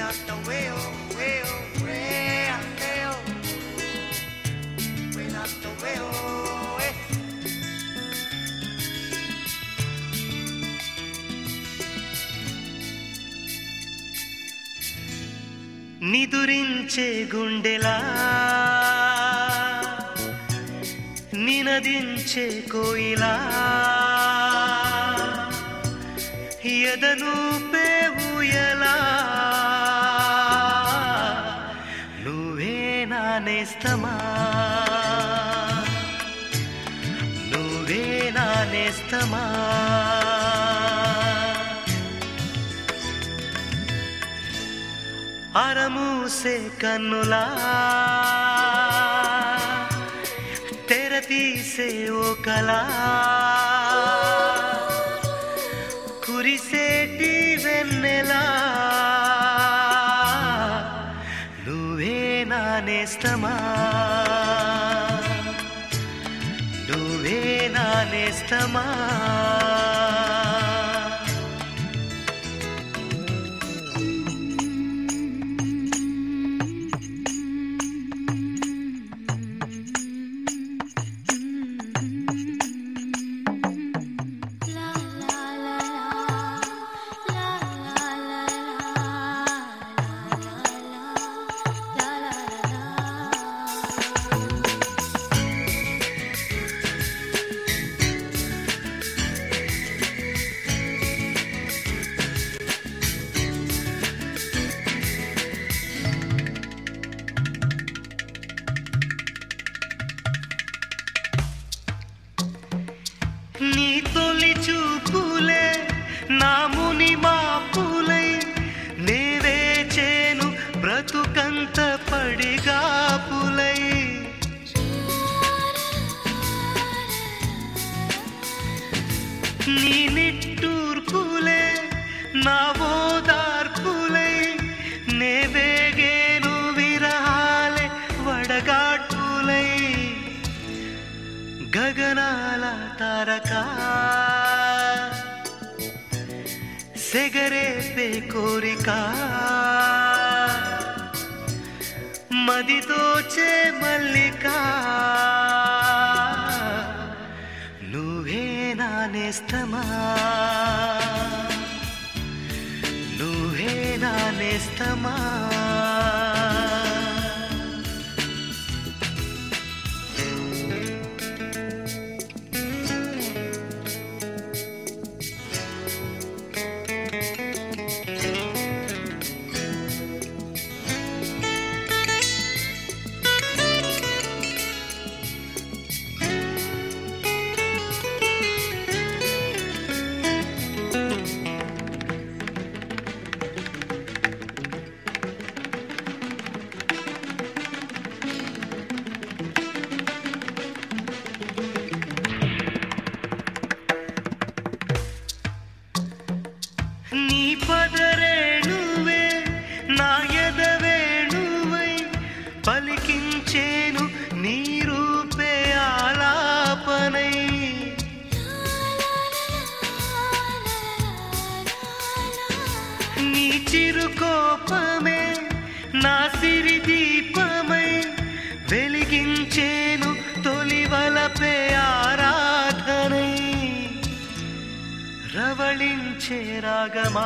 the way, oh, way, oh, way, oh, without the way, oh, way. నిదురించే గుండెలా నినదించే కోయిలా ఎదను పేవుయలా నువ్వే నా నేస్తమా నువ్వే నా నేస్తమా అరమూసే కన్నులా తెరతీసే ఓ కలా కురిసేటి వెన్నెలా నువ్వే నా నేస్తమా నువ్వే నా నేస్తమా నీ తొలి చూపులే నా ముని మాపులై నేవే చేను బ్రతుకంత పడిగాపులై నీ నిట్టూర్పులే నా ఓదార్పులై నేవేగేను విరహాలే వడగాటులై గగనాల తారక సెగరేపే కోరిక మదితోచే మల్లిక నువ్వే నా నేస్తమా నువ్వే నా నేస్తమా నీ పదరేణువే నా ఎదవేణువై పలికించేను నీ రూపే ఆలాపనై నీ చిరుకోపమే నా సిరి దీపమై వెలిగించేను తొలివలపే ఆరాధనై రవళించే రాగమా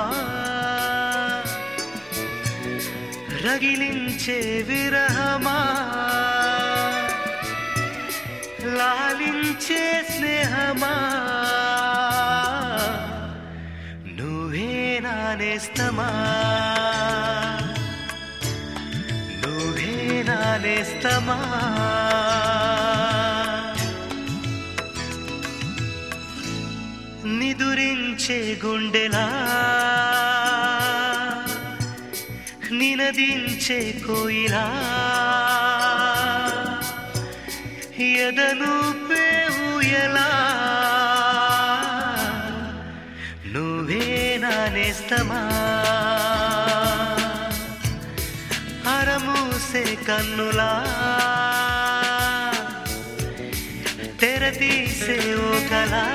రగిలించే విరహమా లాలించే స్నేహమా నువ్వే నా నేస్తమా నువ్వే నా నేస్తమా నిదురించే గుండెలా నినదించే కోయిలా ఎదను పేవుయలా నువ్వే నా నేస్తమా అరమూసే కన్నులా తెరతీసే ఓ కలా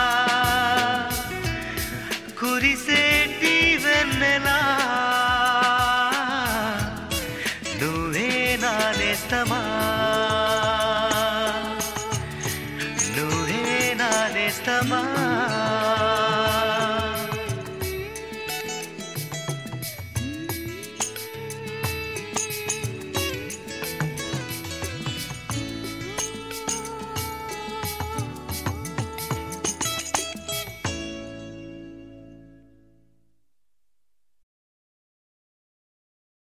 కురిసేటి వెన్నెలా ఆ